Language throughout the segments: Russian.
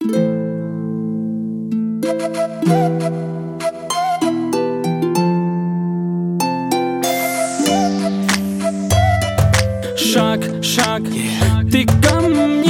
Шаг, шаг, ты ко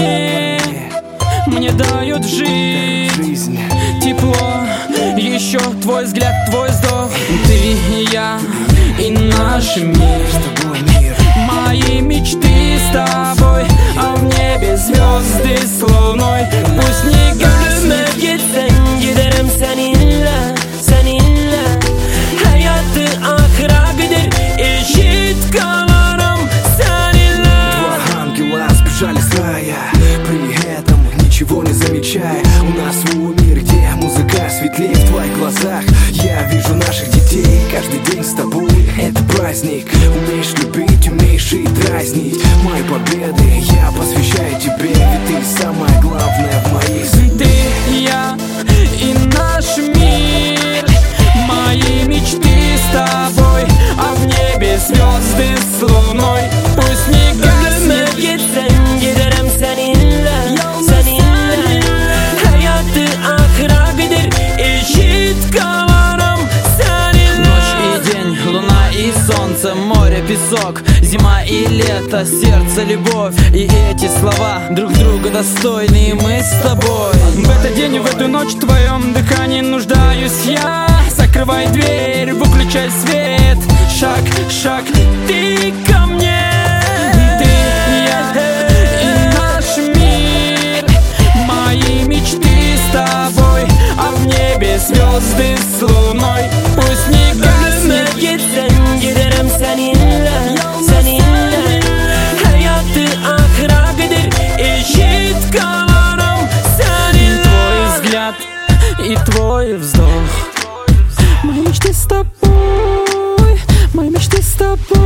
мне дает жизнь, тепло, еще твой взгляд, твой вздох. Ты и я, и наш мир, мои мечты с тобой, а в небе звезды с луной. Пусть не Ölüme gitsen giderim seninle, seninle. Hayatı ahıra gider, eşit kalarım seninle. Два ангела сбежали с рая, при этом ничего не замечая. У нас свой мир, где музыка светлее в твоих глазах. Я вижу наших детей, каждый день с тобой это праздник. Умеешь любить, умеешь и дразнить. Мои победы я посвящаю тебе, ведь ты самое главное в моей жизни. Ты, я и наш мир, мои мечты с тобой, а в небе звезды с луной. Пусть не Ölüme гаснет. gitsen giderim seninle, seninle. Hayatı ahıra gider, eşit kalarım seninle. Ночь и день, луна и солнце, море, песок, зима и лето, сердце, любовь. И эти слова друг друга достойны, и мы с тобой. В этот день, в эту ночь в твоем дыхании нуждаюсь я. Закрывай дверь, выключай свет. Шаг, шаг, ты ко мне. Ты, я и наш мир, мои мечты с тобой, а в небе звезды с луной. Пусть не Ölüme гаснет. gitsen giderim seninle, seninle. Hayatı ahıra gider, eşit kalarım seninle. Твой взгляд и твой вздох. Мои мечты с тобой, мои мечты с тобой.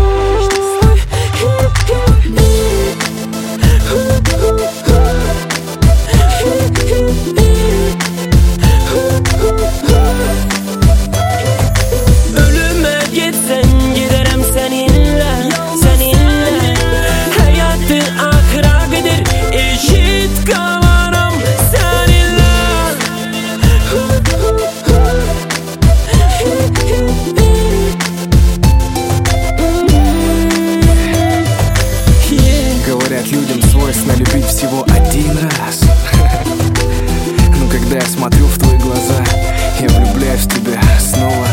Ölüme gitsen giderim seninle, seninle. Hayatı ahıra gider, eşit kalarım seninle. Говорят, людям свойственно любить всего один раз. Но когда я смотрю в твои глаза, я влюбляюсь в тебя снова